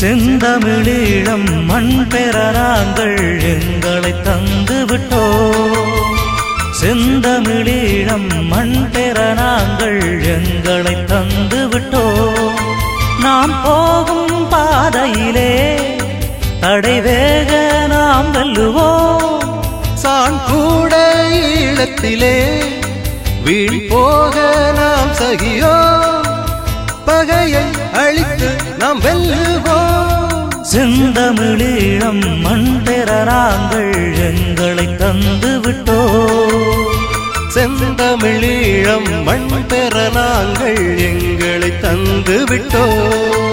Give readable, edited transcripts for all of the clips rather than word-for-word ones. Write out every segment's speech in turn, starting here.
செந்தமிழீழம் மண் பெற நாங்கள் எங்களை தந்து விட்டோம். செந்தமிழீழம் மண் பெற நாங்கள் எங்களை தந்து விட்டோம். நாம் போகும் பாதையிலே தடை வேக நாம் வெல்லுவோம். சான் கூட ஈழத்திலே வீழ் போக நாம் சகியோம். பகையை அழித்து நாம் வெல்லுவோம். செந்தமிழீழம் மண் பெற நாங்கள் எங்களை தந்து விட்டோம். செந்தமிழீழம் மண் பெற நாங்கள் எங்களை தந்து விட்டோம்.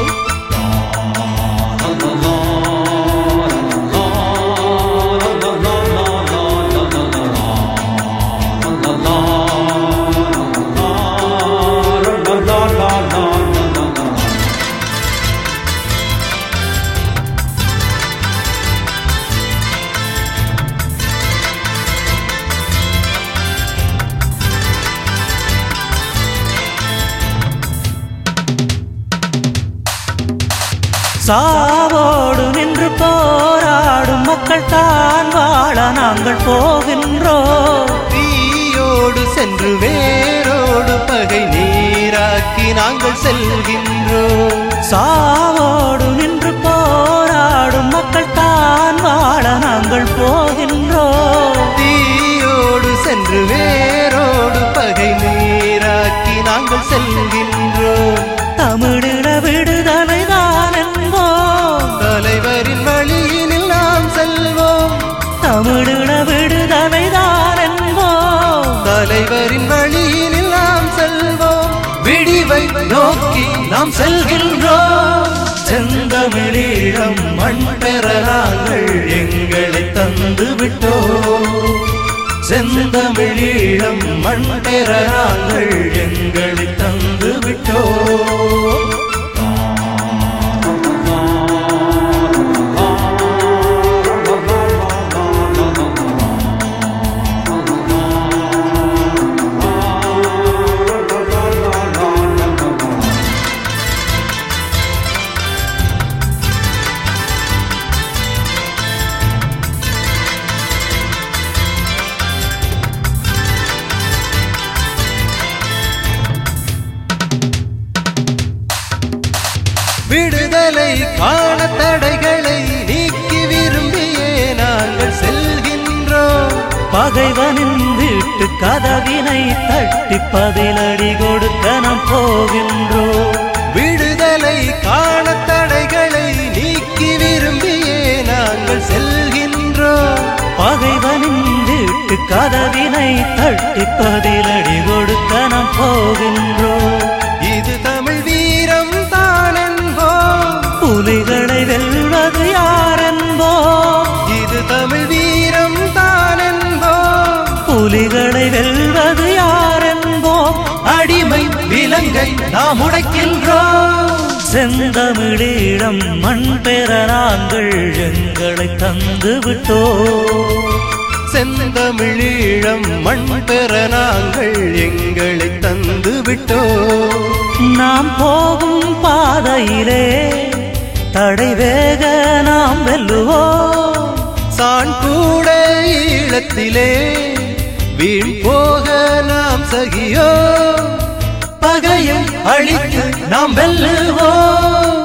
சாவோடு நின்று போராடும் மக்கள் தான் வாழ நாங்கள் போகின்றோம். தீயோடு சென்று வேரோடு பகை நீராக்கி நாங்கள் செல்கின்றோம். சாவோடு நின்று போராடும் மக்கள் தான் வாழ நாங்கள் போகின்றோம். தீயோடு சென்று வேரோடு பகை நீராக்கி நாங்கள் செல்கின்றோம். தமிழின விடுதலை தான் என்போம். தலைவரின் வழியினில் நாம் செல்வோம். தமிழின விடுதலை தான் என்போம். தலைவரின் வழியினில் நாம் செல்வோம். விடிவை நோக்கி நாம் செல்கின்றோம். செந்தமிழீழம் மண் பெற நாங்கள் எங்களை தந்து விட்டோம். செந்தமிழீழம் மண் பெற நாங்கள் எங்களை தந்து விட்டோம். விடுதலை காண தடைகளை நீக்கி விரும்பியே நாங்கள் செல்கின்றோம். பகைவனின் வீட்டு கதவினை தட்டி பதிலடி கொடுக்க நாம் போகின்றோம். விடுதலை காண தடைகளை நீக்கி விரும்பியே நாங்கள் செல்கின்றோம். பகைவனின் வீட்டு கதவினை தட்டி பதிலடி கொடுக்க நாம் போகின்றோம். இது தமிழ் வீரம் தான் என்போம். புலிகளை வெல்வது யார் என்போம். இது தமிழ் வீரம் தான் என்போம். புலிகளை வெல்வது யார் என்போம். அடிமை விலங்கை நாம் உடைக்கின்றோம். செந்தமிழீழம் மண் பெற நாங்கள் எங்களை தந்து விட்டோம். செந்தமிழீழம் மண் பெற நாங்கள் எங்களை தந்து விட்டோம். நாம் போகும் பாதையிலே தடை வேக நாம் வெல்லுவோம். சான் கூட ஈழத்திலே வீண் போக நாம் சகியோம். பகையை அழித்து நாம் வெல்லுவோம்.